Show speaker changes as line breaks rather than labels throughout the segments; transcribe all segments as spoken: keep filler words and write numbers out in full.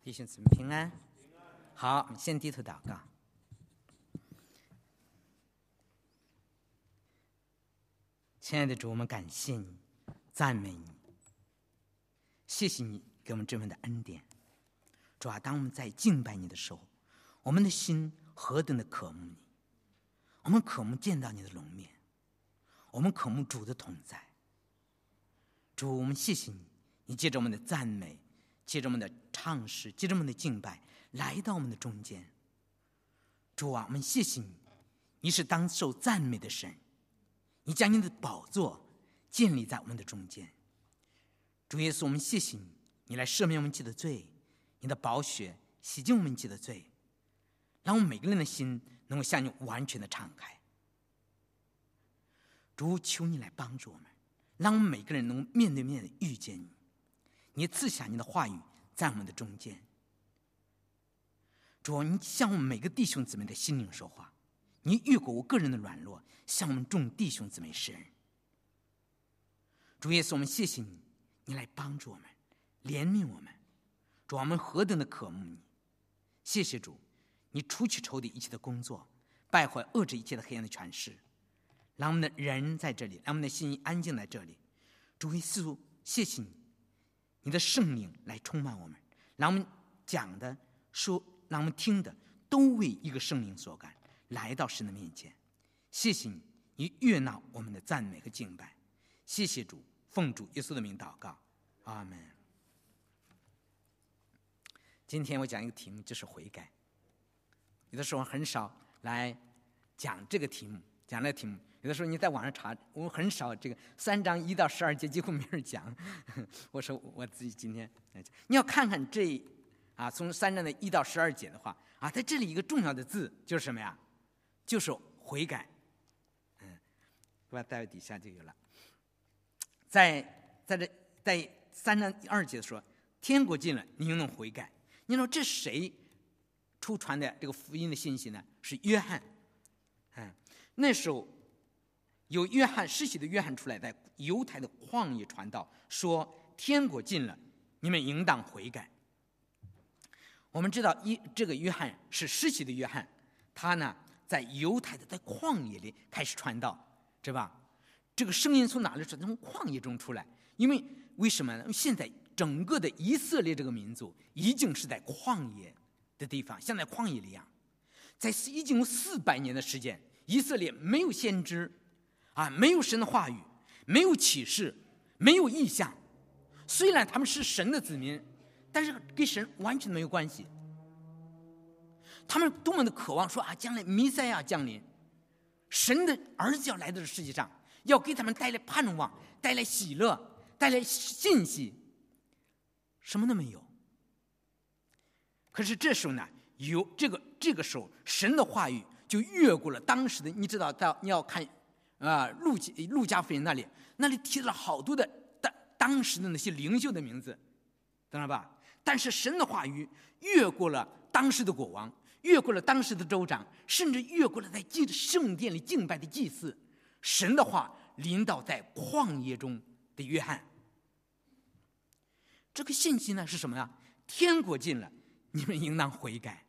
弟兄姊妹平安。好，我们先低头祷告。亲爱的主，我们感谢你，赞美你，谢谢你给我们这份的恩典。主啊，当我们在敬拜你的时候，我们的心何等的渴慕你，我们渴慕见到你的容面，我们渴慕主的同在。主，我们谢谢你，你借着我们的赞美，借着我们的唱诗，借着我们的敬拜，来到我们的中间。主啊，我们谢谢你，你是当受赞美的神，你将你的宝座建立在我们的中间。主耶稣，我们谢谢你，你来赦免我们罪的罪，你的宝血洗净我们罪的罪，让我们每个人的心能够向你完全的敞开。主，求你来帮助我们，让我们每个人能面对面的遇见你，你赐下你的话语在我们的中间。主，你向我们每个弟兄姊妹的心灵说话，你越过我个人的软弱，向我们众弟兄姊妹施恩。主耶稣，我们谢谢你，你来帮助我们，怜悯我们。主，我们何等的渴慕你！谢谢主，你除去仇敌一切的工作，败坏遏制一切的黑暗的权势，让我们的人在这里，让我们的心安静在这里。主耶稣，谢谢你，你的圣灵来充满我们，让我们讲的说，让我们听的都为一个圣灵所感，来到神的面前。谢谢你，你悦纳我们的赞美和敬拜。谢谢主，奉主耶稣的名祷告，阿们。今天我讲一个题目，就是悔改。有的时候很少来讲这个题目，讲这个题目。有的时候你在网上查，我很少这个三章一到十二节几乎没人讲。我说我自己今天你要看看这啊，从三章的一到十二节的话啊，在这里一个重要的字就是什么呀？就是悔改。嗯，把它带到底下就有了。在在这在三章二节说，天国近了，你应当悔改。你说这谁出传的这个福音的信息呢？是约翰。嗯，那时候有约翰施洗的约翰出来，在犹太的旷野传道，说天国近了，你们应当悔改。我们知道一这个约翰是施洗的约翰，他呢在犹太的在旷野里开始传道，是吧？这个声音从哪里出来？从旷野中出来。因为为什么呢？现在整个的以色列这个民族已经是在旷野的地方，像在旷野里一样，在已经有四百年的时间，以色列没有先知啊，没有神的话语，没有启示，没有异象。虽然他们是神的子民，但是跟神完全没有关系。他们多么的渴望说啊，将来弥赛亚降临，神的儿子要来到这世界上，要给他们带来盼望，带来喜乐，带来信息，什么都没有。可是这时候呢，有这个这个时候，神的话语就越过了当时的，你知道，到你要看啊，路路加福音那里，那里提了好多的当当时的那些领袖的名字，懂了吧？但是神的话语越过了当时的国王，越过了当时的州长，甚至越过了在圣殿里敬拜的祭司。神的话临到在旷野中的约翰。这个信息呢是什么呀？天国近了，你们应当悔改。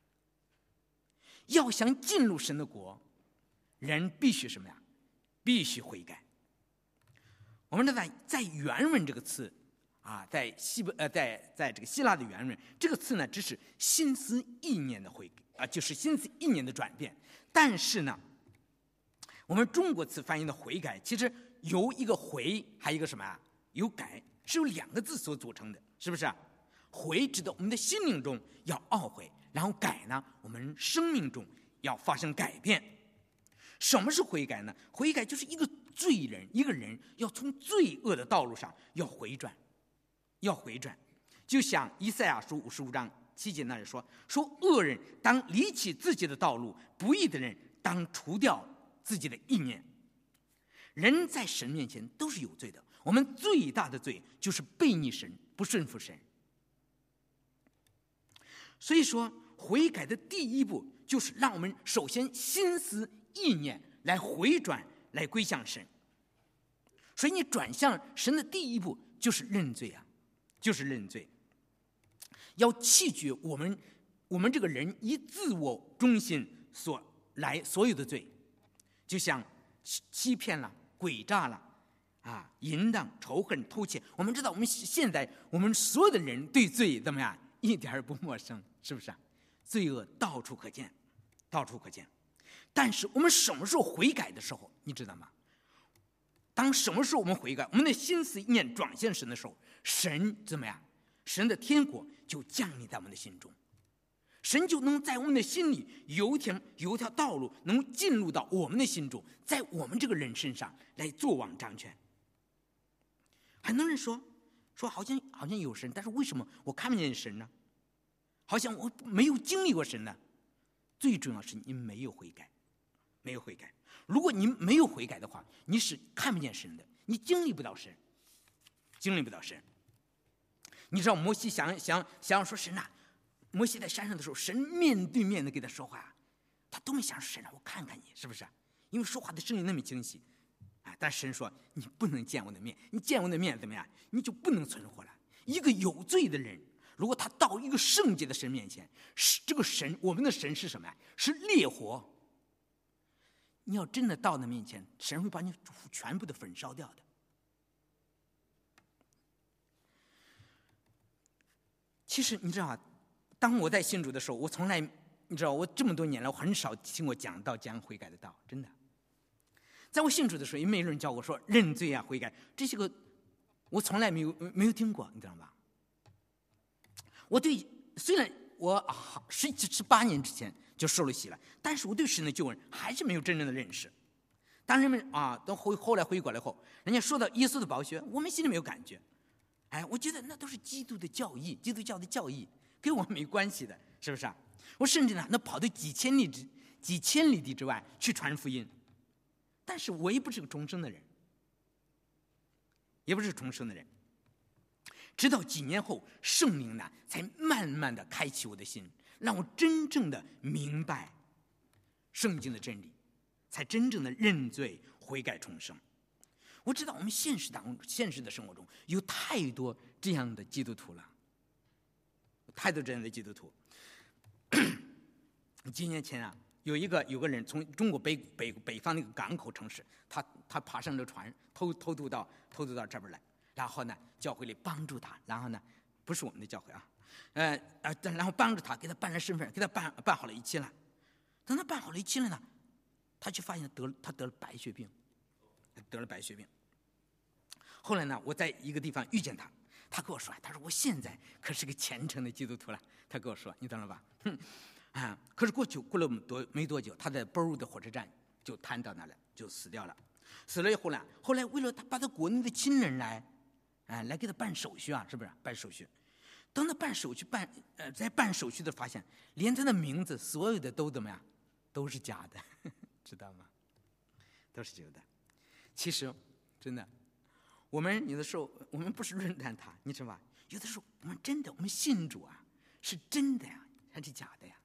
要想进入神的国，人必须什么呀？必须悔改。我们在在原文这个词啊，在希伯呃，在在这个希腊的原文，这个词呢，只是心思意念的悔啊，就是心思意念的转变。但是呢，我们中国词翻译的悔改，其实由一个悔，还有一个什么啊？有改，是由两个字所组成的，是不是啊？悔指的我们的心灵中要懊悔，然后改呢，我们生命中要发生改变。什么是悔改呢？悔改就是一个罪人，一个人要从罪恶的道路上要回转。要回转，就像以赛亚书五十五章七节那里说：“说恶人当离弃自己的道路，不义的人当除掉自己的意念。”人在神面前都是有罪的，我们最大的罪就是悖逆神，不顺服神。所以说，悔改的第一步就是让我们首先心思意念来回转，来归向神。所以你转向神的第一步就是认罪啊。就是认罪。 要弃绝我们我们这个人以自我中心所来所有的罪，就像欺骗了、诡诈了啊、淫荡、仇恨、偷窃。我们知道，我们现在我们所有的人对罪怎么样，一点儿不陌生，是不是啊？罪恶到处可见，到处可见。但是我们什么时候悔改的时候，你知道吗？当什么时候我们悔改，我们的心思意念转向神的时候，神怎么样？神的天国就降临在我们的心中，神就能在我们的心里有一条有一条道路，能进入到我们的心中，在我们这个人身上来作王掌权。很多人说说好像好像有神，但是为什么我看不见神呢？好像我没有经历过神呢。最重要是你没有悔改，没有悔改。如果你没有悔改的话，你是看不见神的，你经历不到神，经历不到神。你知道摩西想想想要说神啊，摩西在山上的时候，神面对面的跟他说话，他都没想说神啊，我看看你是不是？因为说话的声音那么清晰。但神说你不能见我的面，你见我的面怎么样，你就不能存活了。一个有罪的人，如果他到一个圣洁的神面前，是这个神，我们的神是什么呀？是烈火。你要真的到那面前，神会把你全部的焚烧掉的。其实你知道啊，当我在信主的时候，我从来你知道，我这么多年来，我很少听过讲道讲悔改的道，真的。在我信主的时候，也没有人教我说认罪啊、悔改这些个，我从来没有没有听过，你知道吗？我对虽然我十七十八年之前就受了洗了，但是我对神的救恩还是没有真正的认识。当人们啊都后后来回过来后，人家说到耶稣的宝血，我们心里没有感觉。哎，我觉得那都是基督的教义，基督教的教义跟我没关系的，是不是啊？我甚至呢，那跑到几千里之几千里地之外去传福音。但是我也不是个重生的人，也不是重生的人。直到几年后，圣灵呢才慢慢的开启我的心，让我真正的明白圣经的真理，才真正的认罪悔改重生。我知道我们现实当中现实的生活中有太多这样的基督徒了，太多这样的基督徒。几年前啊，有一个有个人从中国北北北方那个港口城市，他他爬上了船，偷偷渡到偷渡到这边来，然后呢，教会里帮助他，然后呢，不是我们的教会啊，呃呃，然后帮助他，给他办了身份，给他办办好了一期了。等他办好了一期了呢，他就发现得他得了白血病，得了白血病。后来呢，我在一个地方遇见他，他跟我说，他说我现在可是个虔诚的基督徒了。他跟我说，你懂了吧？哼。啊！可是过去过了多没多久，他在波尔的火车站就瘫到那了，就死掉了。死了以后呢，后来为了他把他国内的亲人来，哎，来给他办手续啊，是不是办手续？当他办手续办呃在办手续的发现，连他的名字所有的都怎么样，都是假的，知道吗？都是假的。其实真的，我们有的时候我们不是论断他，你知道吧？有的时候我们真的我们信主啊，是真的呀，还是假的呀？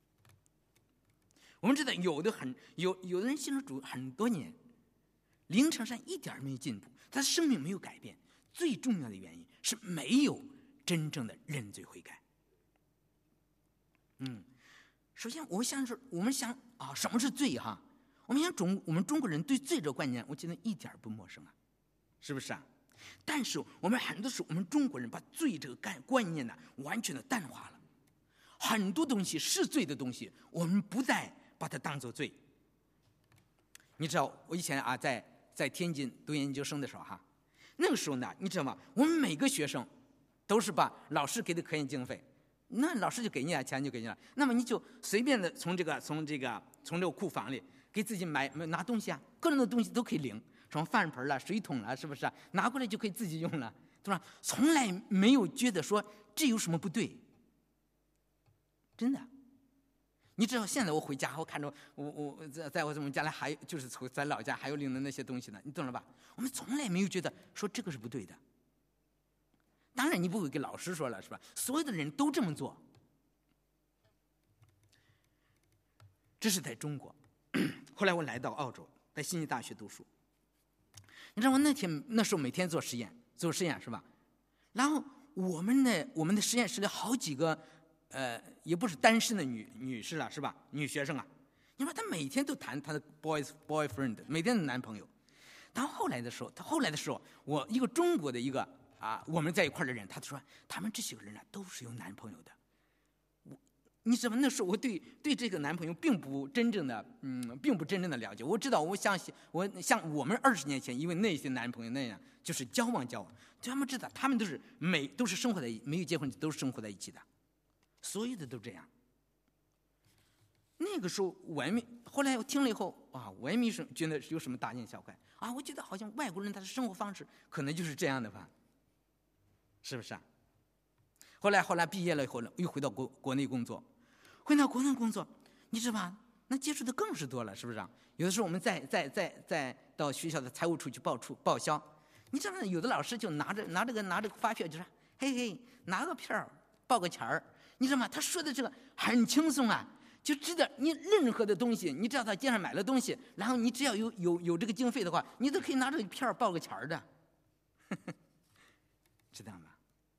我们知道有的很有有的人信了主很多年，灵程上一点没有进步，他的生命没有改变。最重要的原因是没有真正的认罪悔改。嗯，首先我想说，我们想啊，什么是罪哈？我们想中我们中国人对罪这个观念，我觉得一点不陌生啊，是不是啊？但是我们很多时候，我们中国人把罪这个概观念呢，完全的淡化了。很多东西是罪的东西，我们不再把它当作罪。你知道我以前啊在在天津读研究生的时候哈，那个时候呢，你知道吗？我们每个学生都是把老师给的科研经费，那老师就给你啊，钱就给你了，那么你就随便的从这个从这个从这个库房里给自己买拿东西啊，各种的东西都可以领，什么饭盆了、水桶了，是不是、啊、拿过来就可以自己用了，对吧？从来没有觉得说这有什么不对，真的。你知道现在我回家，我看着我我在在我们家里还就是在老家还有领的那些东西呢，你懂了吧？我们从来没有觉得说这个是不对的。当然你不会给老师说了，是吧？所有的人都这么做。这是在中国。后来我来到澳洲，在悉尼大学读书。你知道我那天那时候每天做实验，做实验是吧？然后我们的我们的实验室里好几个，呃，也不是单身的女女士了，是吧？女学生啊，你说她每天都谈她的 boys boyfriend， 每天的男朋友。但后来的时候，她后来的时候，我一个中国的一个啊，我们在一块的人，他说他们这些个人啊都是有男朋友的。我，你知道那时候我对对这个男朋友并不真正的嗯，并不真正的了解。我知道，我像我像我们二十年前因为那些男朋友那样，就是交往交往。他们知道，他们都是每都是生活在没有结婚都是生活在一起的，所有的都这样。那个时候我也没，后来我听了以后啊，我也没什觉得有什么大惊小怪啊。我觉得好像外国人他的生活方式可能就是这样的吧，是不是啊？后来后来毕业了以后呢，又回到国国内工作，回到国内工作，你知道吧？那接触的更是多了，是不是啊？有的时候我们再再再再到学校的财务处去报出报销。你知道有的老师就拿着拿着个拿着个发票，就说嘿嘿，拿个票报个钱儿。你知道吗？他说的这个很轻松啊，就知道你任何的东西，你只要在街上买了东西，然后你只要有有有这个经费的话，你都可以拿这个票报个钱儿的，知道吗？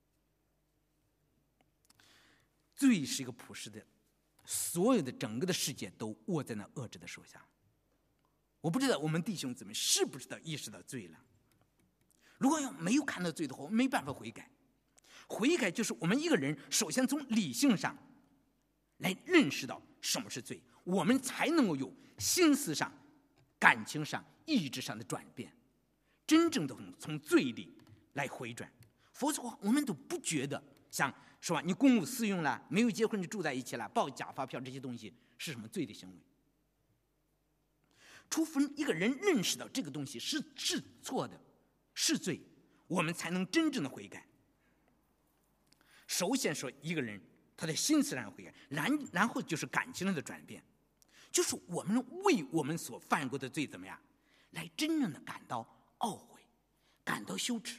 罪是一个普世的，所有的整个的世界都握在那恶者的手下。我不知道我们弟兄姊妹是不是意识到罪了。如果要没有看到罪的话，我没办法悔改。悔改就是我们一个人首先从理性上来认识到什么是罪，我们才能够有心思上、感情上、意志上的转变，真正的从罪里来回转。否则的话，我们都不觉得像是吧？你公务私用了，没有结婚就住在一起了，报假发票这些东西是什么罪的行为？除非一个人认识到这个东西是是错的。是罪，我们才能真正的悔改。首先说一个人他的心思上悔改，然然后就是感情上的转变，就是我们为我们所犯过的罪怎么样，来真正的感到懊悔，感到羞耻。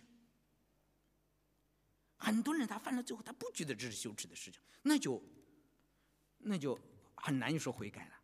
很多人他犯了最后，他不觉得这是羞耻的事情，那就那就很难有说悔改了。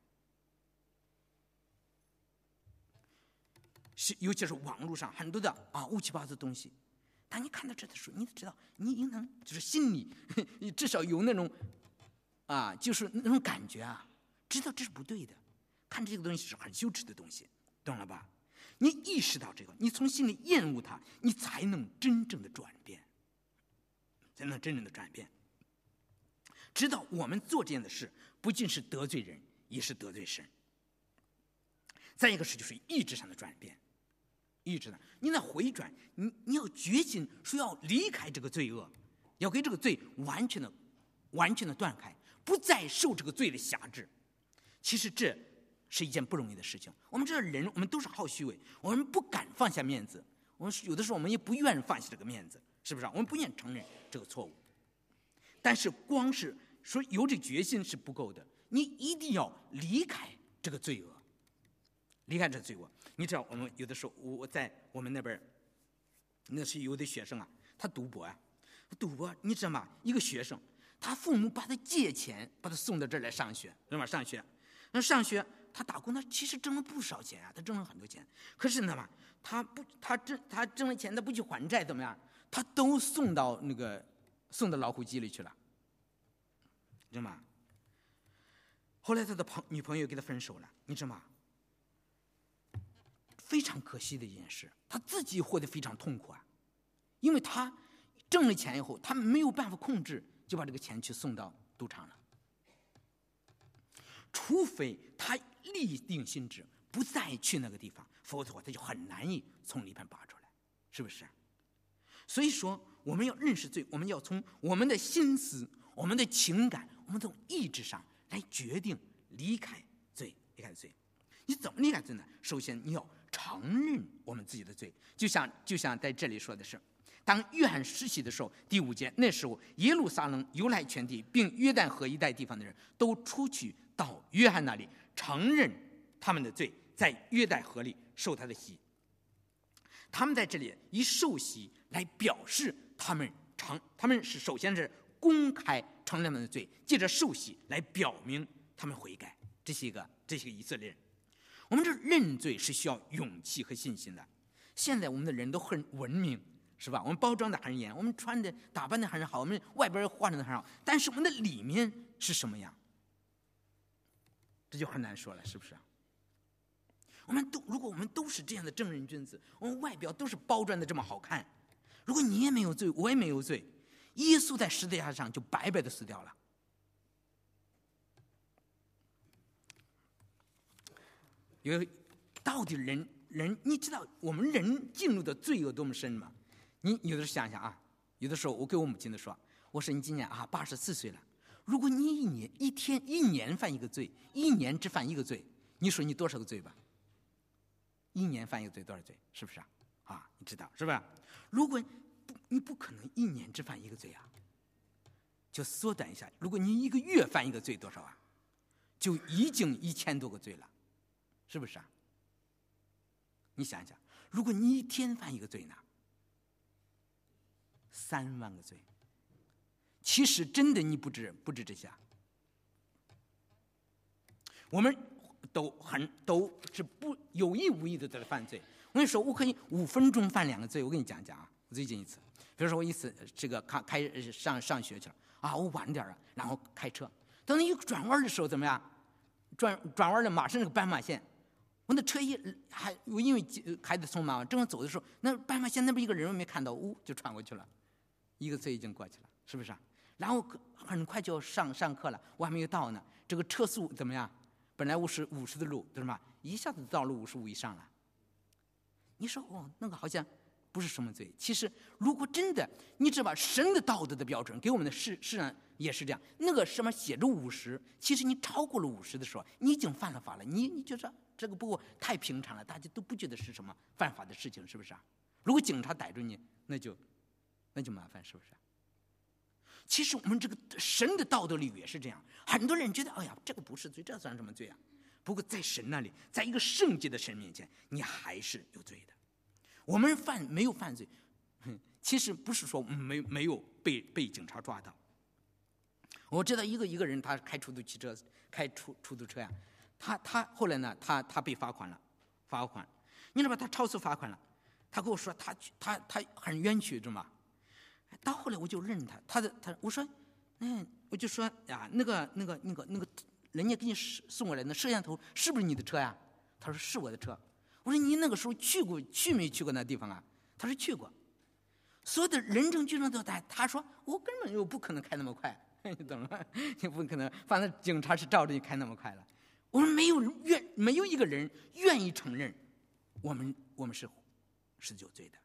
是，尤其是网络上很多的啊乌七八糟的东西，当你看到这的时候，你知道，你应当就是心里至少有那种啊，就是那种感觉啊，知道这是不对的，看这个东西是很羞耻的东西，懂了吧？你意识到这个，你从心里厌恶它，你才能真正的转变，才能真正的转变。知道我们做这样的事，不仅是得罪人，也是得罪神。再一个是就是意志上的转变。意志的，你那回转，你你要决心说要离开这个罪恶，要给这个罪完全的、完全的断开，不再受这个罪的辖制。其实这是一件不容易的事情。我们这人，我们都是好虚伪，我们不敢放下面子，我们有的时候我们也不愿意放下这个面子，是不是？我们不愿意承认这个错误。但是光是说有这决心是不够的，你一定要离开这个罪恶。离开这罪恶，你知道我们有的时候，我在我们那边，那是有的学生啊，他赌博啊，赌博，你知道吗？一个学生，他父母把他借钱，把他送到这儿来上学，是吧？上学，那上学，他打工，他其实挣了不少钱啊，他挣了很多钱。可是呢嘛，他不，他挣他挣了钱，他不去还债，怎么样？他都送到那个送到老虎机里去了，知道吗？后来他的朋女朋友跟他分手了，你知道吗？非常可惜的一件事，他自己活得非常痛苦啊，因为他挣了钱以后，他没有办法控制，就把这个钱去送到赌场了。除非他立定心志，不再去那个地方，否则的话他就很难以从里边拔出来，是不是？所以说，我们要认识罪，我们要从我们的心思、我们的情感、我们的意志上来决定离开罪，离开罪。你怎么离开罪呢？首先你要承认我们自己的罪，就像就像在这里说的是，当约翰施洗的时候，第五节，那时候耶路撒冷、犹太全地并约旦河一带地方的人都出去到约翰那里，承认他们的罪，在约旦河里受他的洗。他们在这里以受洗来表示他们承，他们是首先是公开承认他们的罪，借着受洗来表明他们悔改。这是一个，这是一个以色列人。我们这认罪是需要勇气和信心的。现在我们的人都很文明， 是吧？我们包装的很严，我们穿的打扮的很好，我们外边化妆的很好，但是我们的里面是什么样？这就很难说了，是不是？我们都如果我们都是这样的正人君子，我们外表都是包装的这么好看，如果你也没有罪，我也没有罪，耶稣在十字架上就白白的死掉了。因为到底人人，你知道我们人进入的罪有多么深吗？你有的时候想想啊，有的时候我给我母亲的说，我说你今年啊八十四岁了，如果你一年一天一年犯一个罪，一年只犯一个罪，你说你多少个罪吧？一年犯一个罪多少罪？是不是啊？啊，你知道是吧？如果不你不可能一年只犯一个罪啊，就缩短一下，如果你一个月犯一个罪多少啊？就已经一千多个罪了，是不是啊？你想想，如果你一天犯一个罪呢？三万个罪。其实真的你不止不止这些，我们都很都是不有意无意的在犯罪。我跟你说，我可以五分钟犯两个罪。我跟你讲讲啊，我最近一次，比如说我一次这个开开上上学去了啊，我晚点了，然后开车，等你一转弯的时候怎么样？转转弯了，马上那个斑马线。我那车一还我因为开得匆忙，正好走的时候，那斑马线那边一个人没看到，呜就穿过去了，一个罪已经过去了，是不是啊？然后很快就上上课了，我还没有到呢。这个车速怎么样？本来五十五十的路，对吧？一下子到了五十五以上了。你说哦，那个好像不是什么罪。其实，如果真的，你知道吧？神的道德的标准给我们的世世上也是这样。那个什么写着五十，其实你超过了五十的时候，你已经犯了法了。你你觉得这个不过太平常了，大家都不觉得是什么犯法的事情，是不是啊？如果警察逮住你，那就那就麻烦，是不是？其实我们这个神的道德里也是这样，很多人觉得哎呀这个不是罪，这算什么罪啊？不过在神那里，在一个圣洁的神面前，你还是有罪的。我们犯没有犯罪，其实不是说没没有被被警察抓到。我知道一个一个人他开出租汽车开出出租车呀，他他后来呢他他被罚款了，罚款，你知道吧？他超速罚款了，他跟我说他他他很冤屈，知道吗？到后来我就认他，他的他我说，嗯，我就说呀，那个那个那个那个，人家给你送过来那摄像头是不是你的车呀？他说是我的车。我说你那个时候去过去没去过那地方啊？他说去过。所有的人证据证都在，他说我根本就不可能开那么快，你懂吗？你不可能，反正警察是照着你开那么快了。我说没有愿没有一个人愿意承认，我们我们是是有罪的。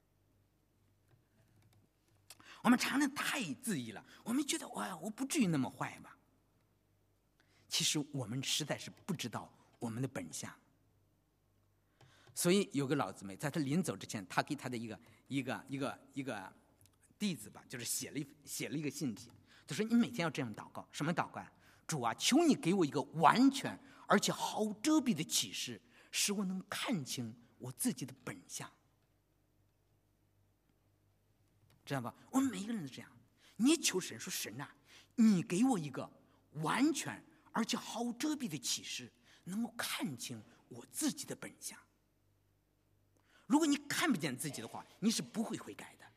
我们常常太自意了，我们觉得哇，我不至于那么坏吧？其实我们实在是不知道我们的本相。所以有个老姊妹，在她临走之前，她给她的一个一个一个一个弟子吧，就是写了一写了一个信息，她说：“你每天要这样祷告，什么祷告啊？主啊，求你给我一个完全而且毫无遮蔽的启示，使我能看清我自己的本相。”知道吧？我们每一个人都这样。你求神说：“神啊，你给我一个完全而且毫无遮蔽的启示，能够看清我自己的本相。”如果你看不见自己的话，你是不会悔改的。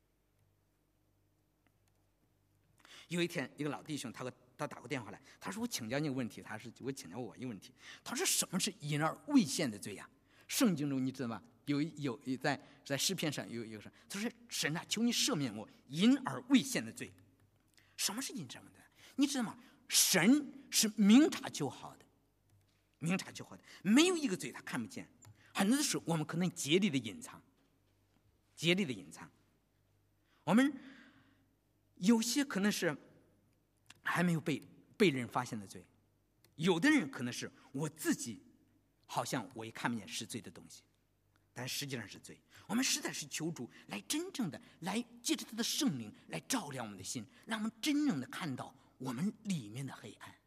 有一天，一个老弟兄，他他打过电话来，他说：“我请教你个问题。”他说：“我请教我一个问题。”他说：“什么是隐而未现的罪呀？”圣经中你知道吗？有有在在诗篇上有有说，他说：“神啊，求你赦免我隐而未现的罪。”什么是隐而未现的？你知道吗？神是明察秋毫的，明察秋毫的，没有一个罪他看不见。很多的时候，我们可能竭力的隐藏，竭力的隐藏。我们有些可能是还没有被被人发现的罪，有的人可能是我自己好像我也看不见是罪的东西，但实际上是罪。我们实在是求主来真正的来借着他的圣灵来照亮我们的心，让我们真正的看到我们里面的黑暗。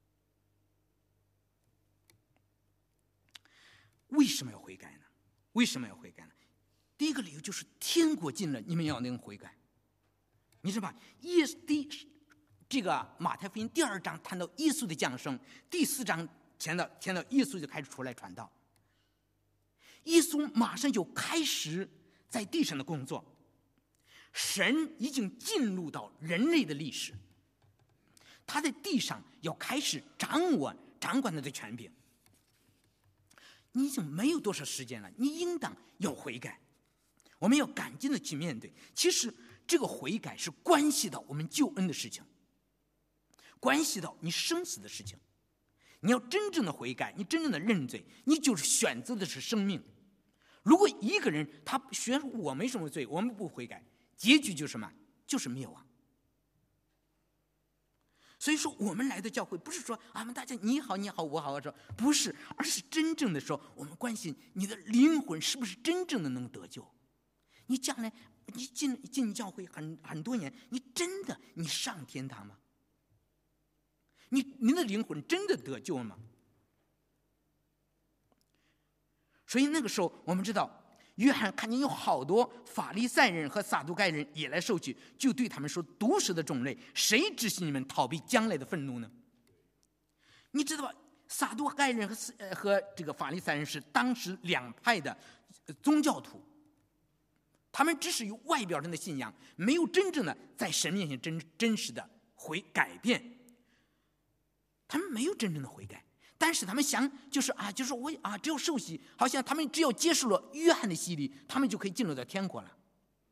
为什么要悔改呢？为什么要悔改呢？第一个理由就是天国近了，你们要能悔改。你知道吧？耶第这个马太福音第二章谈到耶稣的降生，第四章谈到谈到耶稣就开始出来传道。耶稣马上就开始在地上的工作， 神已经进入到人类的历史，他在地上要开始掌握掌管他的权柄。你已经没有多少时间了，你应当要悔改，我们要赶紧的去面对。其实这个悔改是关系到我们救恩的事情，关系到你生死的事情。你要真正的悔改，你真正的认罪，你就是选择的是生命。如果一个人他选我没什么罪，我们不悔改，结局就是什么？就是灭亡。所以说我们来的教会不是说啊，大家你好你好我好说，不是，而是真正的说我们关心你的灵魂是不是真正的能得救。你将来你进进教会很很多年，你真的你上天堂吗？你您的灵魂真的得救了吗？所以那个时候我们知道，约翰看见有好多法利赛人和撒都该人也来受洗，就对他们说：毒蛇的种类，谁指示你们逃避将来的愤怒呢？你知道吧？撒都该人和和这个法利赛人是当时两派的宗教徒，他们只是有外表上的信仰，没有真正的在神面前真真实的悔改变。他们没有真正的悔改，但是他们想就是啊，就是我啊，只有受洗，好像他们只要接受了约翰的洗礼，他们就可以进入到天国了。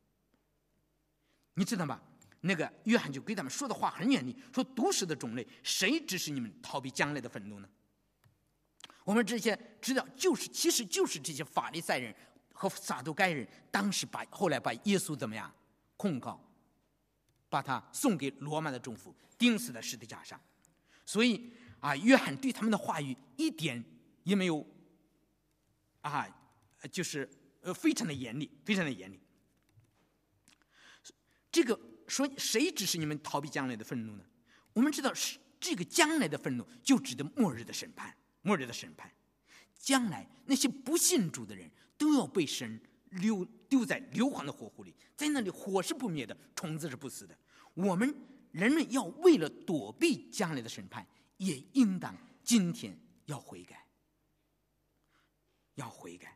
你知道吗？那个约翰就给他们说的话很严厉，说毒蛇的种类，谁指使你们逃避将来的愤怒呢？我们这些知道，就是其实就是这些法利赛人和撒都该人，当时把后来把耶稣怎么样控告，把他送给罗马的政府，钉死在十字架上。所以啊，约翰对他们的话语一点也没有啊，就是呃非常的严厉，非常的严厉。这个说谁指使你们逃避将来的愤怒呢？我们知道是这个将来的愤怒，就指的末日的审判，末日的审判。将来那些不信主的人都要被神丢丢在硫磺的火湖里，在那里火是不灭的，虫子是不死的。我们人们要为了躲避将来的审判，也应当今天要悔改，要悔改。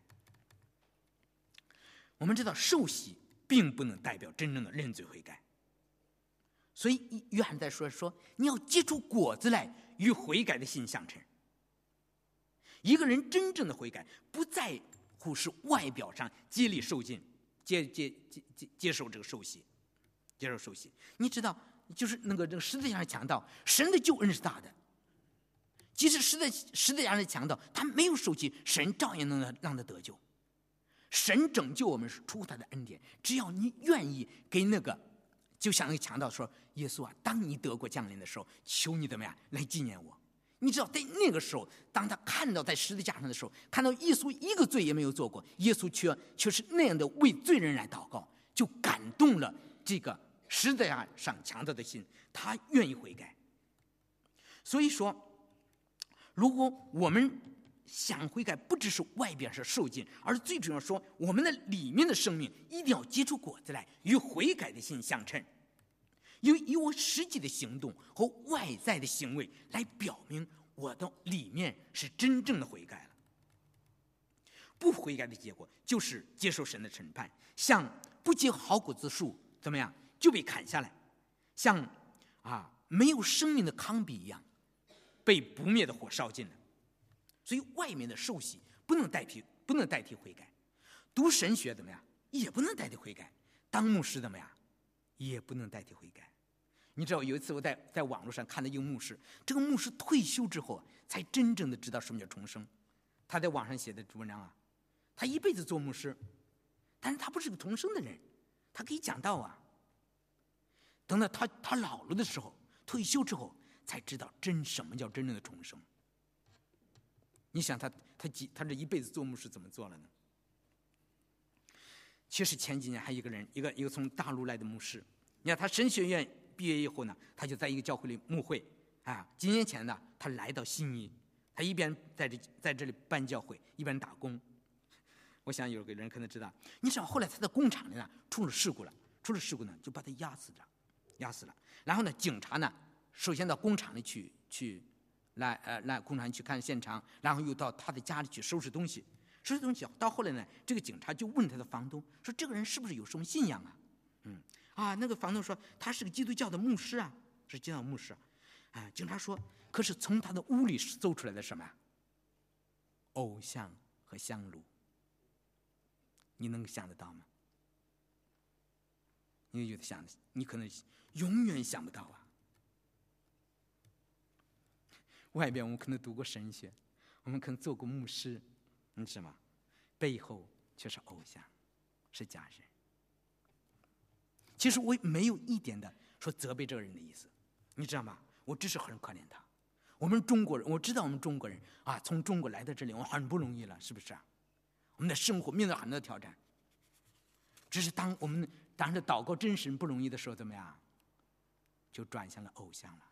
我们知道受洗并不能代表真正的认罪悔改，所以约翰在说说你要结出果子来，与悔改的心相称。一个人真正的悔改，不在乎是外表上接力受尽，接接接接接受这个受洗，接受受洗。你知道，就是那个这个十字架上讲到，神的救恩是大的。即使十字十字架上讲到，他没有受洗，神照样能让他得救。神拯救我们是出乎他的恩典，只要你愿意给那个，就像那个强盗说：“耶稣啊，当你得国降临的时候，求你怎么样来纪念我。”你知道，在那个时候，当他看到在十字架上的时候，看到耶稣一个罪也没有做过，耶稣却却是那样的为罪人来祷告，就感动了这个十字架上强盗的心，他愿意悔改。所以说，如果我们想悔改，不只是外边是受尽，而最重要说，我们的里面的生命一定要结出果子来，与悔改的心相称。因为以我实际的行动和外在的行为来表明我的里面是真正的悔改了。不悔改的结果就是接受神的审判，像不结好果子树怎么样就被砍下来，像啊没有生命的糠秕一样被不灭的火烧尽了。所以外面的受洗不能代替不能代替悔改，读神学怎么样也不能代替悔改，当牧师怎么样也不能代替悔改。你知道有一次我在在网络上看到一个牧师，这个牧师退休之后才真正的知道什么叫重生。他在网上写的文章啊，他一辈子做牧师，但是他不是个重生的人，他可以讲道啊。等到他他老了的时候，退休之后才知道真什么叫真正的重生。你想他他几他这一辈子做牧师怎么做了呢？其实前几年还有一个人，一个一个从大陆来的牧师，你看他神学院毕业以后呢，他就在一个教会里牧会啊。几年前呢，他来到悉尼，他一边在这在这里办教会，一边打工。我想有个人可能知道，你知道后来他在工厂里呢出了事故了，出了事故呢就把他压死了，压死了。然后呢，警察呢首先到工厂里去去来呃来工厂去看现场，然后又到他的家里去收拾东西，收拾东西。到后来呢，这个警察就问他的房东说：“这个人是不是有什么信仰啊？” 嗯啊，那个房东说他是个基督教的牧师啊，是基督教牧师啊。警察说，可是从他的屋里搜出来的什么呀？偶像和香炉，你能想得到吗？你觉得想，你可能永远想不到啊。外边我们可能读过神学，我们可能做过牧师，你知道吗？背后却是偶像，是假人。其实我没有一点的说责备这个人的意思，你知道吗？我只是很可怜他。我们中国人，我知道我们中国人啊，从中国来到这里，我们很不容易了，是不是啊？我们的生活面对很多挑战，只是当我们当着祷告真神不容易的时候，怎么样，就转向了偶像了。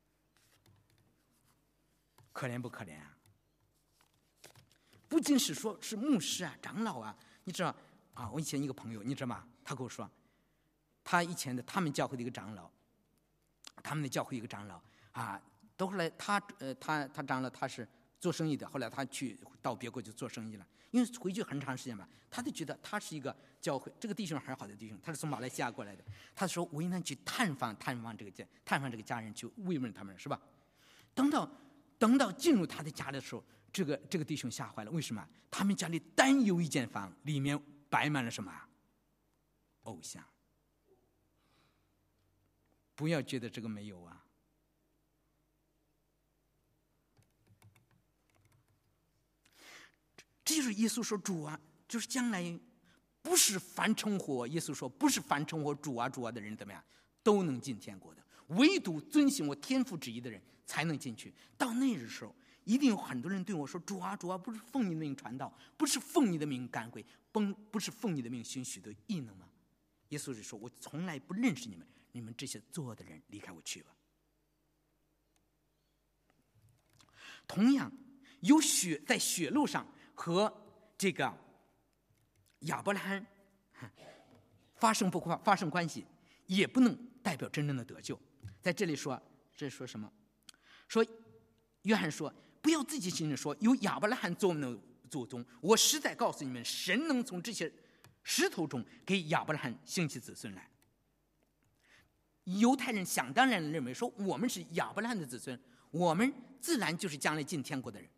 可怜不可怜啊？不仅是说是牧师啊、长老啊，你知道啊？我以前一个朋友，你知道吗？他跟我说，他以前的他们教会的一个长老，他们的教会一个长老啊，都后来他呃他他长老他是做生意的，后来他去到别国去做生意了，因为回去很长时间嘛，他就觉得他是一个教会这个弟兄很好的弟兄，他是从马来西亚过来的，他说我应该去探访探访这个家探访这个家人，去慰问他们，是吧？等到等到进入他的家的时候，这个这个弟兄吓坏了，为什么？他们家里单有一间房，里面摆满了什么？偶像。不要觉得这个没有啊。这就是耶稣说主啊，就是将来不是凡称呼耶稣说不是凡称呼主啊主啊的人怎么样都能进天国的，唯独遵行我天父旨意的人才能进去。到那时候一定有很多人对我说，主啊主啊，不是奉你的名传道，不是奉你的名赶鬼，不是奉你的名行许多异能吗？耶稣是说，我从来不认识你们，你们这些作恶的人，离开我去吧。同样有血在血路上和这个亚伯拉罕发生不发生关系，也不能代表真正的得救。在这里说，这说什么？说约翰说，不要自己心里说有亚伯拉罕做我们的祖宗，我实在告诉你们，神能从这些石头中给亚伯拉罕兴起子孙来。犹太人想当然认为说，我们是亚伯拉罕的子孙，我们自然就是将来进天国的人。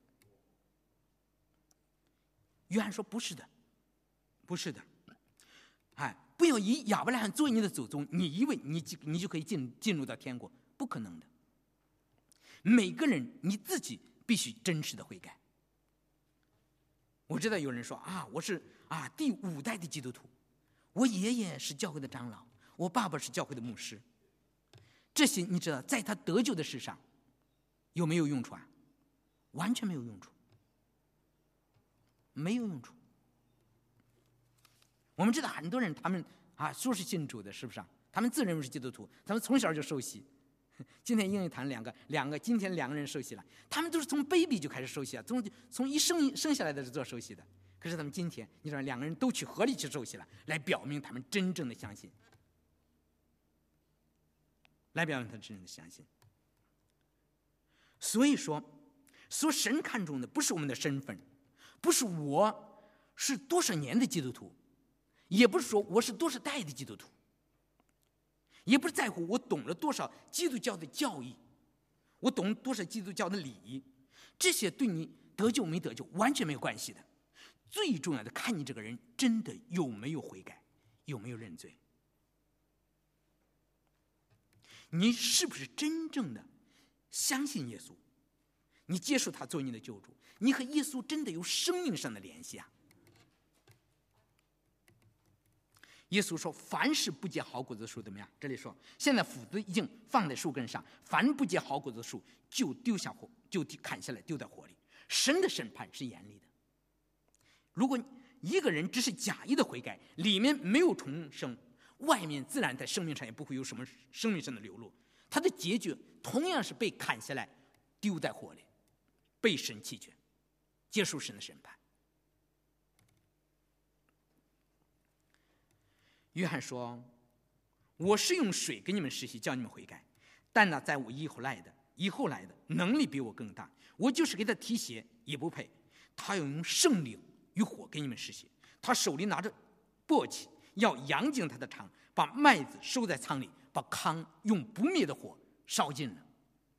约翰说不是的，不是的，哎，不要以亚伯拉罕作为你的祖宗，你以为你你就可以进进入到天国，不可能的。每个人你自己必须真实的悔改。我知道有人说啊，我是啊第五代的基督徒，我爷爷是教会的长老，我爸爸是教会的牧师。这些你知道，在他得救的事上有没有用处啊？完全没有用处，没有用处。我们知道很多人他们啊说是信主的，是不是啊？他们自认为是基督徒，他们从小就受洗。今天英语堂两个两个今天两个人受洗了，他们都是从 baby 就开始受洗了，从从一生生下来的是做受洗的。可是他们今天你知道两个人都去河里去受洗了，来表明他们真正的相信，来表明他真正的相信。所以说，说神看重的不是我们的身份，不是我是多少年的基督徒，也不是说我是多少代的基督徒，也不是在乎我懂了多少基督教的教义，我懂多少基督教的礼仪，这些对你得救没得救完全没有关系的。最重要的，看你这个人真的有没有悔改，有没有认罪，你是不是真正的相信耶稣，你接受他做你的救主，你和耶稣真的有生命上的联系啊。耶稣说，凡是不结好果子的树怎么样？这里说，现在斧子已经放在树根上，凡不结好果子的树就丢下火，就砍下来丢在火里。神的审判是严厉的。如果一个人只是假意的悔改，里面没有重生，外面自然在生命上也不会有什么生命上的流露，他的结局同样是被砍下来丢在火里，被神弃绝，接受神的审判。约翰说，我是用水给你们施洗，叫你们悔改，但那在我以后来的以后来的能力比我更大，我就是给他提鞋也不配，他要用圣灵与火给你们施洗，他手里拿着簸箕，要扬净他的肠，把把麦子收在仓里，把糠用不灭的火烧尽了。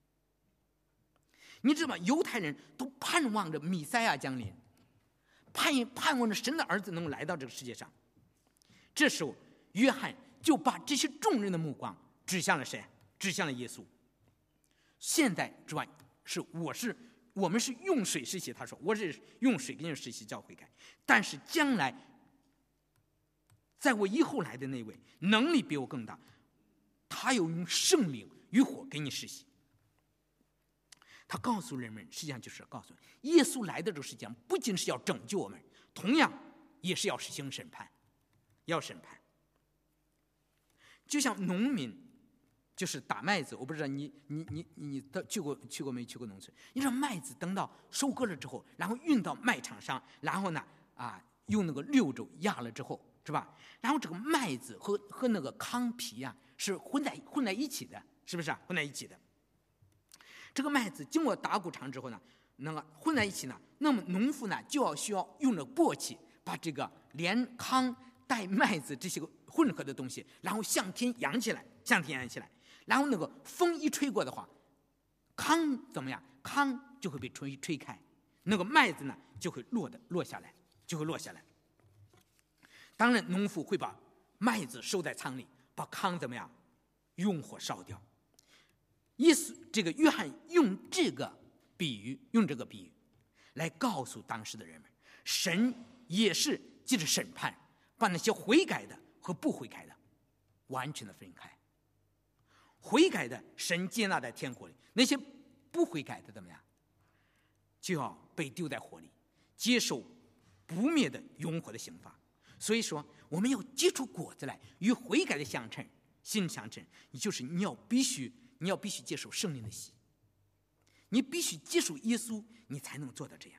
你知道吗？犹太人都盼望着弥赛亚降临，盼盼望着神的儿子能够来到这个世界上。这时候约翰就把这些众人的目光指向了谁？指向了耶稣。现在之外是我是我们是用水施洗，他说我是用水给你们施洗叫悔改，但是将来在我以后来的那位能力比我更大，他又用圣灵与火给你施洗。他告诉人们，实际上就是告诉耶稣来的这个世界上不仅是要拯救我们，同样也是要实行审判，要审判。就像农民就是打麦子，我不知道你你你你去过去过没去过农村？你知道麦子等到收割了之后，然后运到麦场上，然后呢啊用那个六轴压了之后，是吧？然后这个麦子和和那个糠皮啊是混在混在一起的，是不是啊？混在一起的。这个麦子经过打谷场之后呢，那个混在一起呢，那么农夫呢就要需要用着簸箕把这个连糠带麦子这些个混合的东西，然后向天扬起来，向天扬起来，然后那个风一吹过的话，糠怎么样？糠就会被吹吹开，那个麦子呢就会落的落下来，就会落下来。当然，农夫会把麦子收在仓里，把糠怎么样？用火烧掉。意思，这个约翰用这个比喻，用这个比喻来告诉当时的人们，神也是借着审判，把那些悔改的和不悔改的完全的分开。悔改的神接纳在天国里，那些不悔改的怎么样？就要被丢在火里，接受不灭的永火的刑罚。所以说，我们要结出果子来，与悔改的相称，心相称。也就是你要必须。你要必须接受圣灵的洗，你必须接受耶稣，你才能做到这样。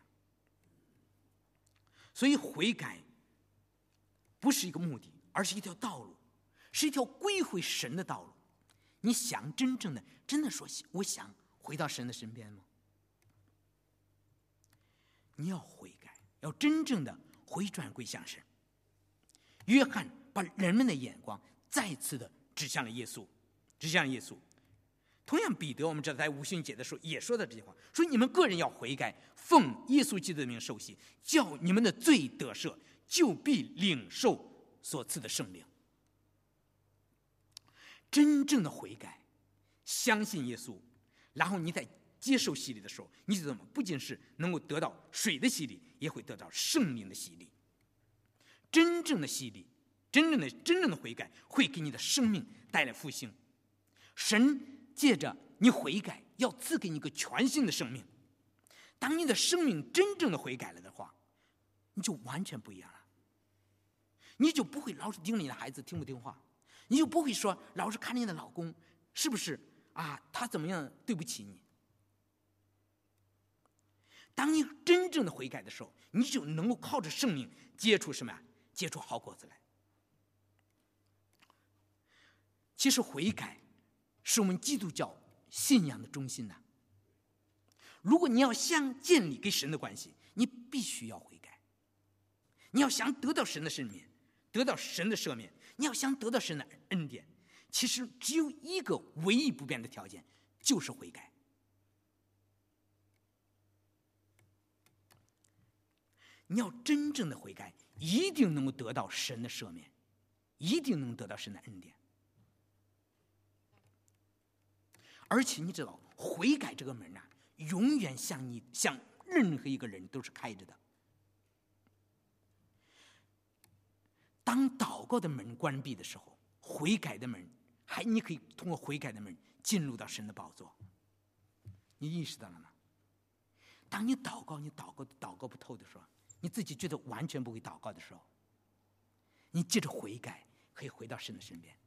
所以悔改不是一个目的，而是一条道路，是一条归回神的道路。你想真正的真的说我想回到神的身边吗？你要悔改，要真正的回转归向神。约翰把人们的眼光再次的指向了耶稣，指向了耶稣。同样，彼得我们知道在五旬节的时候也说到这句话，说你们个人要悔改，奉耶稣基督的名受洗，叫你们的罪得赦，就必领受所赐的圣灵。真正的悔改，相信耶稣，然后你在接受洗礼的时候，你怎么不仅是能够得到水的洗礼，也会得到圣灵的洗礼。真正的洗礼，真正的真正的悔改，会给你的生命带来复兴。神借着你悔改，要赐给你一个全新的生命。当你的生命真正的悔改了的话，你就完全不一样了。你就不会老是盯着你的孩子听不听话，你就不会说老是看着你的老公是不是啊，他怎么样对不起你。当你真正的悔改的时候，你就能够靠着圣灵结出什么呀？结出好果子来。其实悔改是我们基督教信仰的中心呐、啊。如果你要想建立跟神的关系，你必须要悔改。你要想得到神的赦免，得到神的赦免，你要想得到神的恩典，其实只有一个唯一不变的条件，就是悔改。你要真正的悔改，一定能够得到神的赦免，一定能得到神的恩典。而且你知道，悔改这个门啊，永远向你向任何一个人都是开着的。当祷告的门关闭的时候，悔改的门还你可以通过悔改的门进入到神的宝座。你意识到了吗？当你祷告，你祷告祷告不透的时候，你自己觉得完全不会祷告的时候，你借着悔改可以回到神的身边。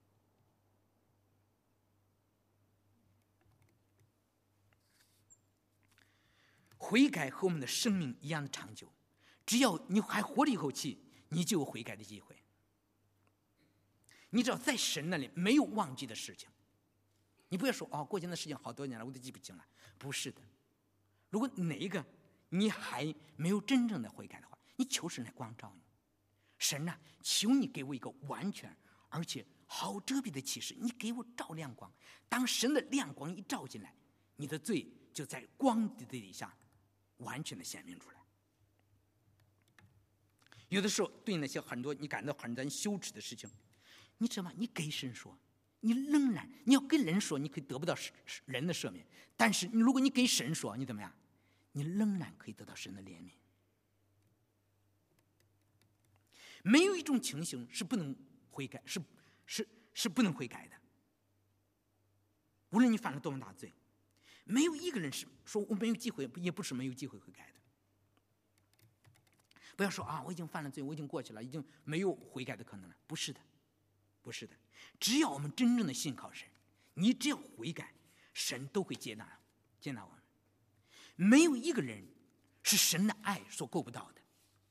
悔改和我们的生命一样的长久，只要你还活着一口气，你就有悔改的机会。你知道，在神那里没有忘记的事情。你不要说哦，过去的事情好多年了，我都记不清了。不是的，如果哪一个你还没有真正的悔改的话，你求神来光照你。神啊，求你给我一个完全而且好遮蔽的启示，你给我照亮光。当神的亮光一照进来，你的罪就在光的底下完全的显明出来。有的时候对那些很多你感到很难羞耻的事情，你知道吗？你给神说，你仍然你要跟人说，你可以得不到人的赦免，但是如果你给神说，你怎么样？你仍然可以得到神的怜悯。没有一种情形是不能悔改，是是是不能悔改的。无论你犯了多么大罪，没有一个人是说我没有机会，也不是没有机会悔改的。不要说啊，我已经犯了罪，我已经过去了，已经没有悔改的可能了。不是的，不是的。只要我们真正的信靠神，你只要悔改，神都会接纳接纳我们。没有一个人是神的爱所够不到的。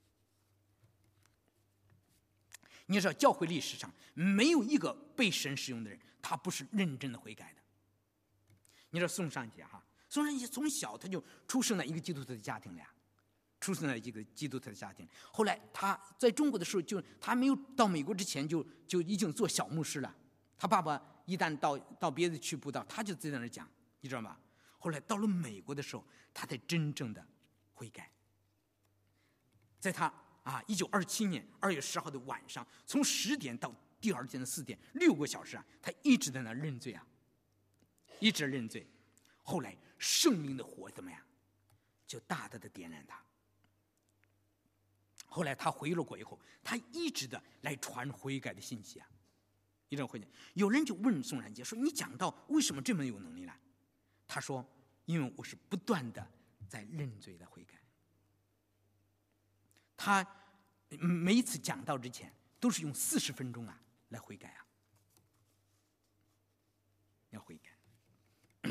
你知道，教会历史上没有一个被神使用的人，他不是认真的悔改的。你知道宋尚节哈，宋尚节从小他就出生在一个基督徒的家庭里啊，出生在一个基督徒的家庭。后来他在中国的时候，就他没有到美国之前就就已经做小牧师了。他爸爸一旦到到别的去布道，他就在那儿讲，你知道吗？后来到了美国的时候，他才真正的悔改。在他啊，一九二七年二月十号的晚上，从十点到第二天的四点，六个小时啊，他一直在那认罪啊，一直认罪。后来圣灵的火怎么样，就大大的点燃他。后来他回了国以后，他一直的来传悔改的信息啊，一直悔改。有人就问宋然杰说：“你讲到为什么这么有能力呢？”他说：“因为我是不断的在认罪的悔改。”他每一次讲道之前都是用四十分钟啊来悔改啊，要悔改。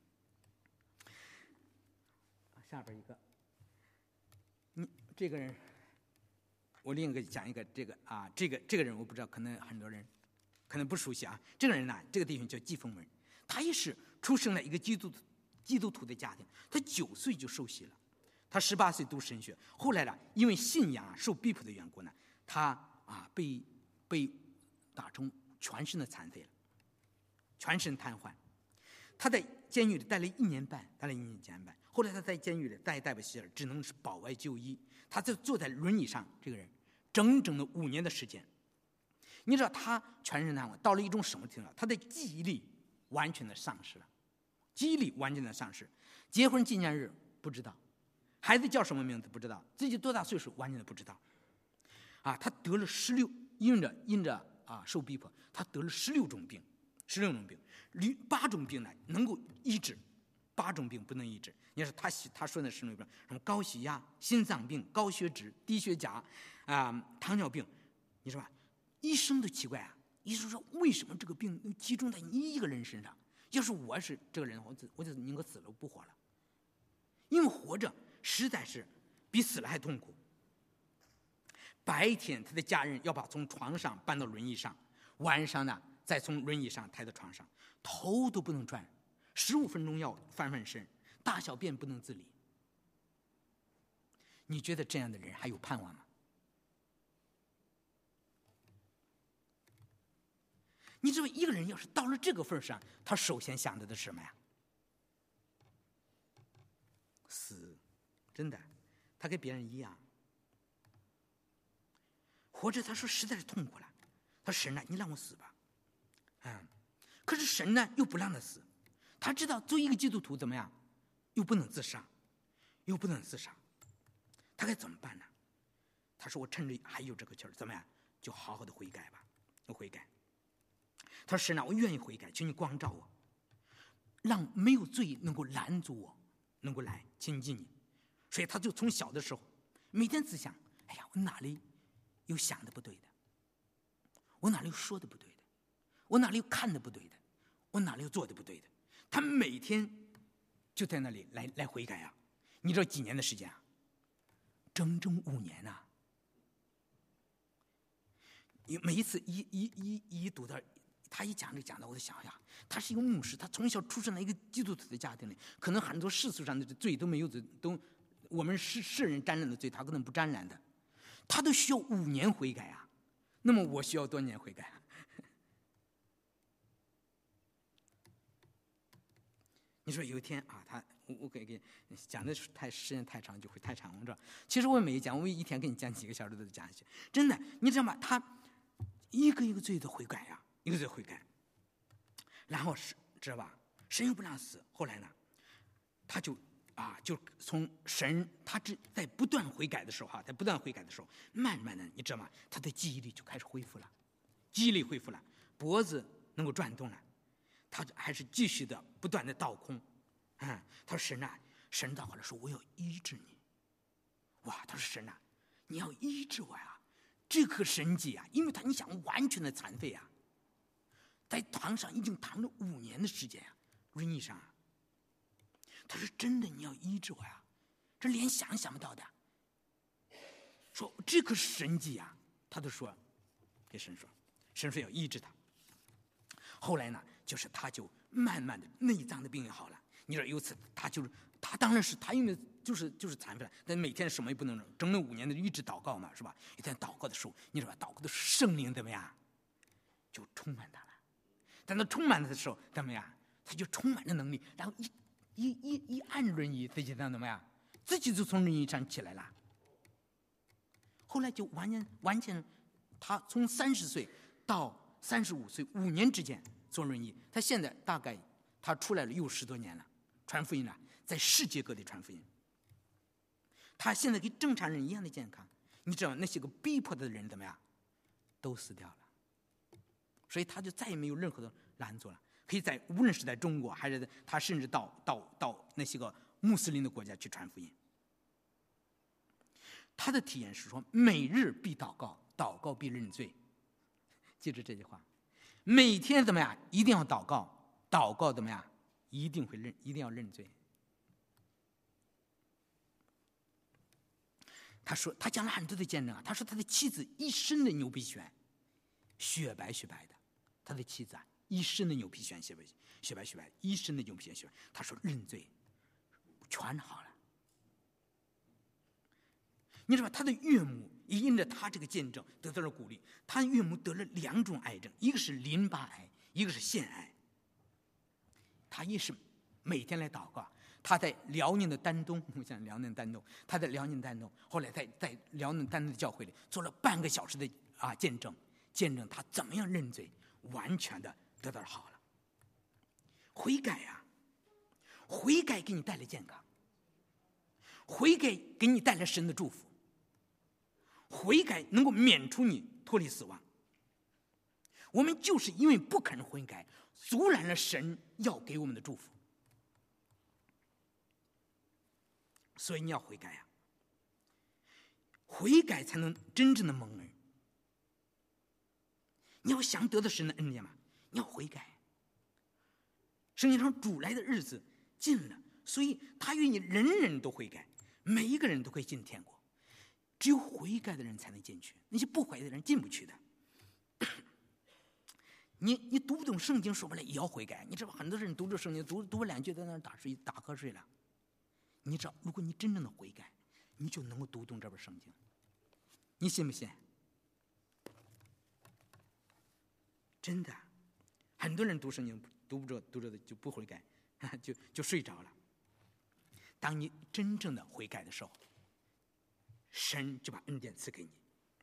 下边一个，你这个人，我另一个讲一个这个啊，这个这个人我不知道，可能很多人可能不熟悉啊。这个人呢，这个弟兄叫季凤文，他也是出生在一个基督基督徒的家庭，他九岁就受洗了。他十八岁读神学，后来呢，因为信仰啊受逼迫的缘故呢，他啊被被打成全身的残废了，全身瘫痪。他在监狱里待了一年半，待了一年半。后来他在监狱里待待不起了，只能是保外就医。他就坐在轮椅上，这个人整整的五年的时间。你知道他全身瘫痪到了一种什么程度？他的记忆力完全的丧失了，记忆力完全的丧失。结婚纪念日不知道。孩子叫什么名字不知道，自己多大岁数完全的不知道，啊，他得了十六，因着因着啊受逼迫，他得了十六种病，十六种病，八种病呢能够医治，八种病不能医治。你说他他说的十六病，什么高血压、心脏病、高血脂、低血钾，啊，糖尿病，你说吧，医生都奇怪啊，医生说为什么这个病集中在你一个人身上？要是我是这个人，我就我就宁可死了，我不活了，因为活着实在是比死了还痛苦。白天他的家人要把他从床上搬到轮椅上，晚上呢再从轮椅上抬到床上，头都不能转，十五分钟要翻翻身，大小便不能自理。你觉得这样的人还有盼望吗？你知道一个人要是到了这个份上，他首先想的是什么呀？死。真的，他跟别人一样，活着他说实在是痛苦了。他说神呢，你让我死吧，嗯，可是神呢又不让他死。他知道作为一个基督徒怎么样，又不能自杀，又不能自杀，他该怎么办呢？他说我趁着还有这个气儿，怎么样，就好好的悔改吧，我悔改。他说神呢，我愿意悔改，请你光照我，让没有罪能够拦阻我，能够来亲近你。所以他就从小的时候每天只想，哎呀，我哪里有想的不对的，我哪里有说的不对的，我哪里有看的不对的，我哪里有做的不对的。他每天就在那里来来悔改啊。你知道几年的时间啊？整整五年啊。每一次一一一一读到他一讲这讲的，我就想呀，他是一个牧师，他从小出生在一个基督徒的家庭里，可能很多世俗上的罪都没有罪，都我们世世人沾染的罪，他可能不沾染的，他都需要五年悔改啊。那么我需要多年悔改啊？ 你说有一天啊，他我我给给讲的太时间太长就会太长，我知道。其实我没讲，我一天给你讲几个小时都讲下去。真的，你知道吗？他一个一个罪的悔改呀，一个罪悔改，然后是知道吧？神又不让死，后来呢，他就啊，就从神他只在不断悔改的时候哈，在不断悔改的时候，慢慢的你知道吗？他的记忆力就开始恢复了，记忆力恢复了，脖子能够转动了。他还是继续的不断的倒空，嗯，他说神啊，神到后来说我要医治你，哇，他说神啊，你要医治我呀，这个神迹啊，因为他你想完全的残废啊，在床上已经躺了五年的时间啊，轮椅上啊，他说真的你要医治我呀，这连想想不到的，说这个神迹啊，他都说给神说，神说要医治他。后来呢，就是他就慢慢的内脏的病也好了。你知道有次他就是他当然是他因为就是就是残废了，但每天什么也不能整，整了五年的一直祷告嘛，是吧？一天祷告的时候，你知道吧？祷告的圣灵怎么样，就充满他了。当他充满他的时候，怎么样？他就充满了能力，然后一一一一按轮椅，自己怎么样？自己就从轮椅上起来了。后来就完全完全，他从三十岁到三十五岁五年之间坐轮椅，他现在大概他出来了有十多年了，传福音了，在世界各地传福音。他现在跟正常人一样的健康，你知道那些个逼迫的人怎么样，都死掉了，所以他就再也没有任何的拦阻了，可以在无论是在中国还是在他甚至到到到那些个穆斯林的国家去传福音。他的体验是说，每日必祷告，祷告必认罪。记住这句话，每天怎么样？一定要祷告，祷告怎么样？一定会认，一定要认罪。他说，他讲了很多的见证啊。他说他的妻子一身的牛皮癣，雪白雪白的。他的妻子啊，一身的牛皮癣，雪白雪白雪白，一身的牛皮癣雪白。他说认罪，全好了。你知道吧？他的岳母也因着他这个见证得到了鼓励。他岳母得了两种癌症，一个是淋巴癌，一个是腺癌。他也是每天来祷告。他在辽宁的丹东，我想辽宁丹东，他在辽宁丹东，后来在在辽宁丹东的教会里做了半个小时的啊见证，见证他怎么样认罪，完全的得到了好了。悔改啊，悔改给你带来健康，悔改给你带来神的祝福。悔改能够免除你脱离死亡。我们就是因为不肯悔改，阻拦了神要给我们的祝福。所以你要悔改啊，悔改才能真正的蒙恩。你要想得到神的恩典嘛，你要悔改。圣经上主来的日子近了，所以他愿意人人都悔改，每一个人都可以进天国。只有悔改的人才能进去，那些不悔的人进不去的。你你读不懂圣经，说不来也要悔改。你知道很多人读着圣经，读读两句在那打睡打瞌睡了。你知道，如果你真正的悔改，你就能够读懂这本圣经。你信不信？真的，很多人读圣经读不着读着的就不悔改，就就睡着了。当你真正的悔改的时候，神就把恩典赐给你。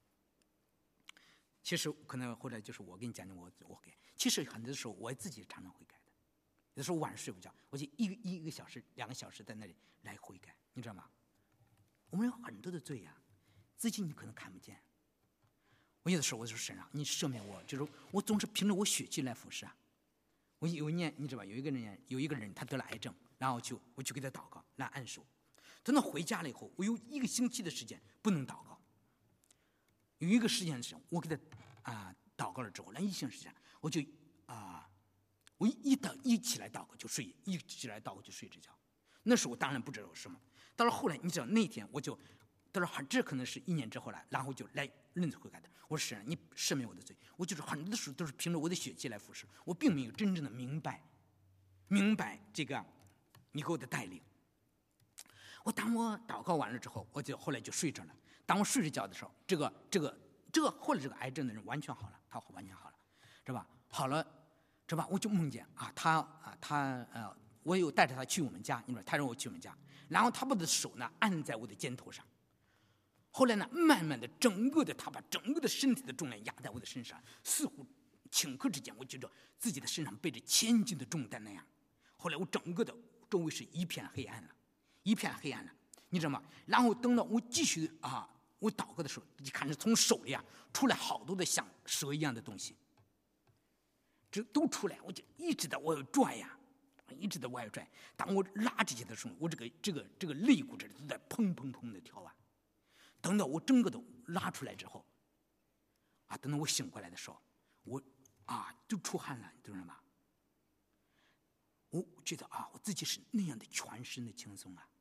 其实可能后来就是我跟你讲的，我我悔改。其实很多时候我自己常常悔改的，有的时候晚上睡不着，我就一个一个小时、两个小时在那里来悔改，你知道吗？我们有很多的罪呀、啊，自己你可能看不见。我有的时候我就说神啊，你赦免我，就是我总是凭着我血气来服侍啊。我有一年你知道吧，有一个人有一个人他得了癌症，然后就我就给他祷告来按手。等到回家了以后，我有一个星期的时间不能祷告。有一个时间的时候，我给他啊、呃、祷告了之后，那一星期时间，我就啊、呃，我一祷一起来祷告就睡，一起来祷告就睡着觉。那时候我当然不知道什么。到了后来，你知道那天我就，到了这可能是一年之后了，然后就来认罪悔改的。我说神，你赦免我的罪。我就是很多的时候都是凭着我的血气来服侍，我并没有真正的明白，明白这个你给我的带领。我当我祷告完了之后，我就后来就睡着了。当我睡着觉的时候，这个这个这个后来这个癌症的人完全好了，他完全好了，是吧？好了，是吧？我就梦见啊，他啊他呃， 我有带着他去我们家，你说他让我去我们家，然后他把他的手呢按在我的肩头上，后来呢，慢慢的整个的他把整个的身体的重量压在我的身上，似乎顷刻之间，我觉得自己的身上背着千斤的重担那样。后来我整个的周围是一片黑暗了，一片黑暗了，你知道吗？然后等到我继续啊，我祷告的时候，就看着从手里啊出来好多的像蛇一样的东西，这都出来，我就一直在我要拽呀，一直在我要拽。当我拉这些的时候，我这个这个这个肋骨这里都在砰砰砰的跳啊。等到我整个都拉出来之后，啊，等到我醒过来的时候，我啊就出汗了，你知道吗？我觉得啊，我自己是那样的全身的轻松啊。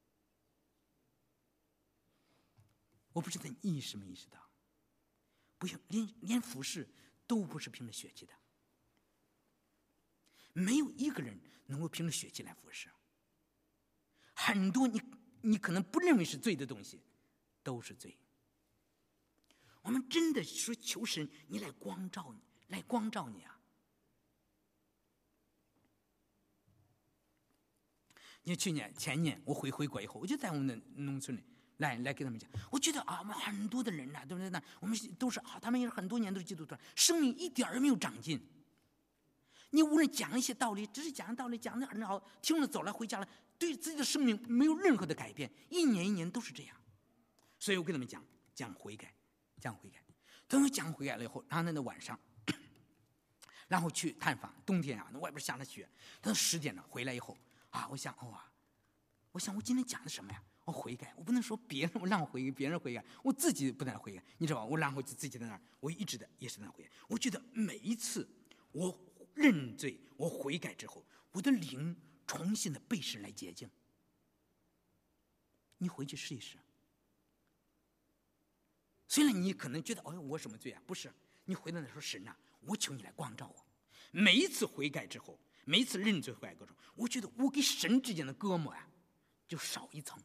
我不知道你意识没意识到，不行，连连服侍都不是凭着血气的，没有一个人能够凭着血气来服侍。很多你你可能不认为是罪的东西，都是罪。我们真的说求神，你来光照你，来光照你啊！因为去年前年我回回国以后，我就在我们的农村里来来给他们讲，我觉得啊，我们很多的人呐、啊，对不对呢？我们都是啊，他们也是很多年都是基督徒，生命一点儿没有长进。你无论讲一些道理，只是讲道理，讲的很好，听了走了回家了，对自己的生命没有任何的改变，一年一年都是这样。所以我跟他们讲讲悔改，讲悔改。等我讲悔改了以后，然后那那晚上，然后去探访，冬天啊，那外边下了雪，等十点了回来以后啊，我想哦啊，我想我今天讲的什么呀？我悔改，我不能说别人，我让我悔改，别人悔改，我自己不能悔改，你知道吧？我然后就自己在那儿，我一直的也是在那悔改。我觉得每一次我认罪，我悔改之后，我的灵重新的被神来洁净。你回去试一试。虽然你可能觉得，哦，我什么罪啊？不是，你回到那说，神啊，我求你来光照我。每一次悔改之后，每一次认罪悔改过程，我觉得我跟神之间的隔膜呀、啊，就少一层。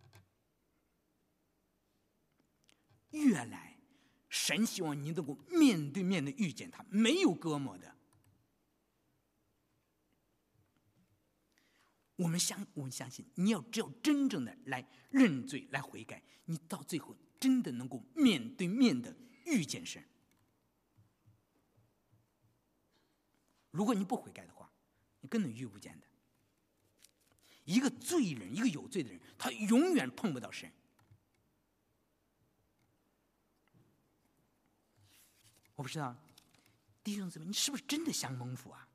越来，神希望你能够面对面的遇见他，没有隔膜的。我们相我们相信，你要只要真正的来认罪来悔改，你到最后真的能够面对面的遇见神。如果你不悔改的话，你根本遇不见的。一个罪人，一个有罪的人，他永远碰不到神。我不知道弟兄姊妹，你是不是真的想蒙福啊？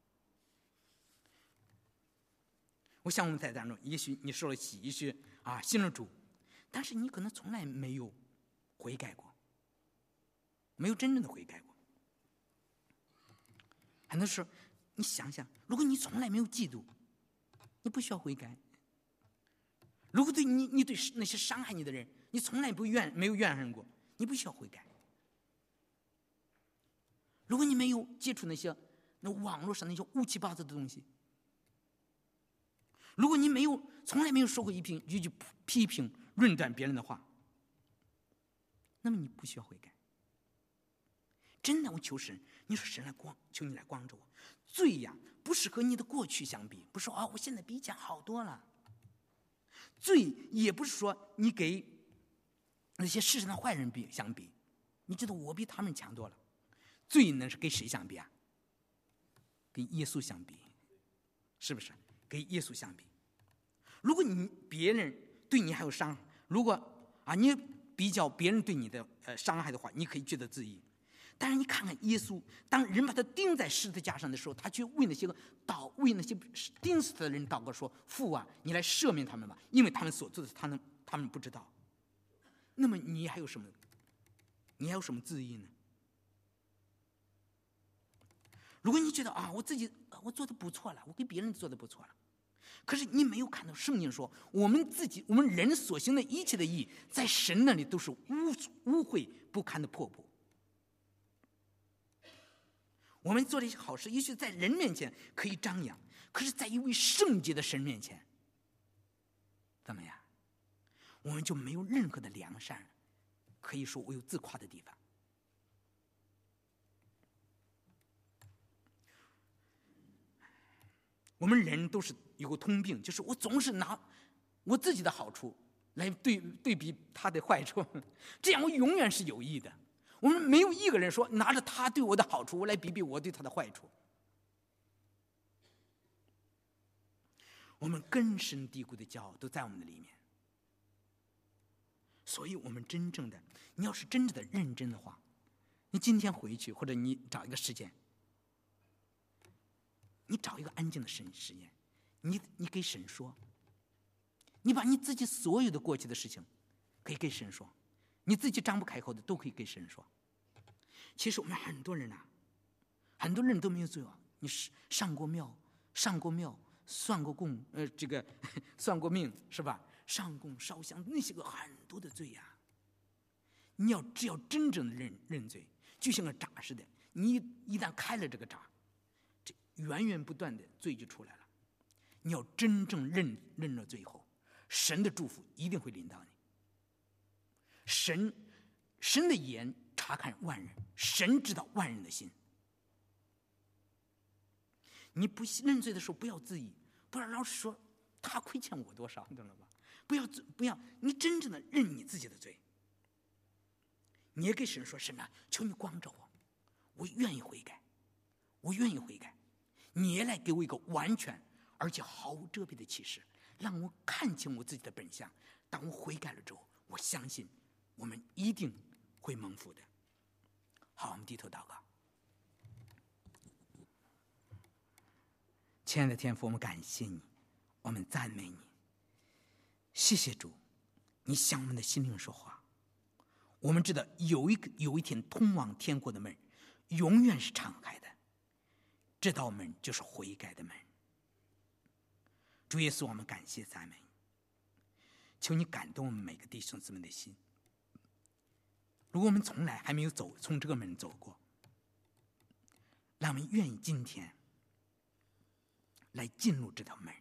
我想我们在当中，也许你受了洗，也许啊信了主，但是你可能从来没有悔改过，没有真正的悔改过。很多时候，你想想，如果你从来没有嫉妒，你不需要悔改；如果对你，你对那些伤害你的人，你从来不怨，没有怨恨过，你不需要悔改。如果你没有接触那些那网络上那些乌七八糟的东西，如果你没有从来没有说过一句一句批评论断别人的话，那么你不需要悔改。真的，我求神，你说神来光，求你来光照我。罪呀，不是和你的过去相比，不是说啊，我现在比以前好多了。罪也不是说你给那些世上的坏人比相比，你觉得我比他们强多了。罪呢是跟谁相比啊？跟耶稣相比，是不是？跟耶稣相比。如果你别人对你还有伤害，如果啊你比较别人对你的呃伤害的话，你可以觉得自义。但是你看看耶稣，当人把他钉在十字架上的时候，他去为那些个祷为那些钉死的人祷告说：“父啊，你来赦免他们吧，因为他们所做的，他们他们不知道。”那么你还有什么？你还有什么自义呢？如果你觉得啊，我自己我做的不错了，我跟别人做的不错了，可是你没有看到圣经说，我们自己我们人所行的一切的义，在神那里都是污污秽不堪的破布。我们做的一些好事，也许在人面前可以张扬，可是在一位圣洁的神面前，怎么样？我们就没有任何的良善，可以说我有自夸的地方。 我们人都是有个通病，就是我总是拿我自己的好处来对对比他的坏处，这样我永远是有益的。我们没有一个人说拿着他对我的好处，我来比比我对他的坏处。我们根深蒂固的骄傲都在我们的里面，所以我们真正的，你要是真正的认真的话，你今天回去，或者你找一个时间，你找一个安静的时时间，你你给神说，你把你自己所有的过去的事情可以给神说，你自己张不开口的都可以给神说。其实我们很多人啊，很多人都没有罪恶，你上过庙，上过庙，算过供，呃，这个算过命是吧？上供烧香，那些个很多的罪呀、啊。你要只要真正的认认罪，就像个闸似的，你一旦开了这个闸，这源源不断的罪就出来了。你要真正认认了罪后，神的祝福一定会临到你。神神的眼察看万人，神知道万人的心。你不认罪的时候，不要自疑，不要老是说他亏欠我多少，你懂了吧？不要不要，你真正的认你自己的罪。你也给神说，神啊，求你光照我，我愿意悔改，我愿意悔改。你也来给我一个完全而且毫无遮蔽的启示，让我看清我自己的本相。当我悔改了之后，我相信我们一定会蒙福的。好，我们低头祷告。亲爱的天父，我们感谢你，我们赞美你。谢谢主，你向我们的心灵说话。我们知道有一个有一天通往天国的门永远是敞开的，这道门就是悔改的门。主耶稣，我们感谢赞美你，求你感动我们每个弟兄姊妹的心。如果我们从来还没有走从这个门走过，让我们愿意今天来进入这条门。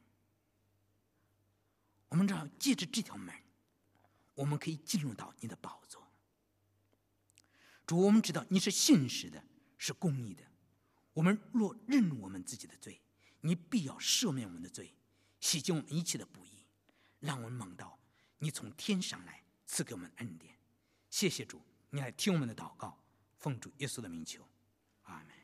我们知道借着这条门，我们可以进入到你的宝座。主，我们知道你是信实的，是公义的。我们若认我们自己的罪，你必要赦免我们的罪，洗净我们一切的不义，让我们蒙到你从天上来赐给我们恩典。谢谢主，你来听我们的祷告，奉主耶稣的名求，阿们。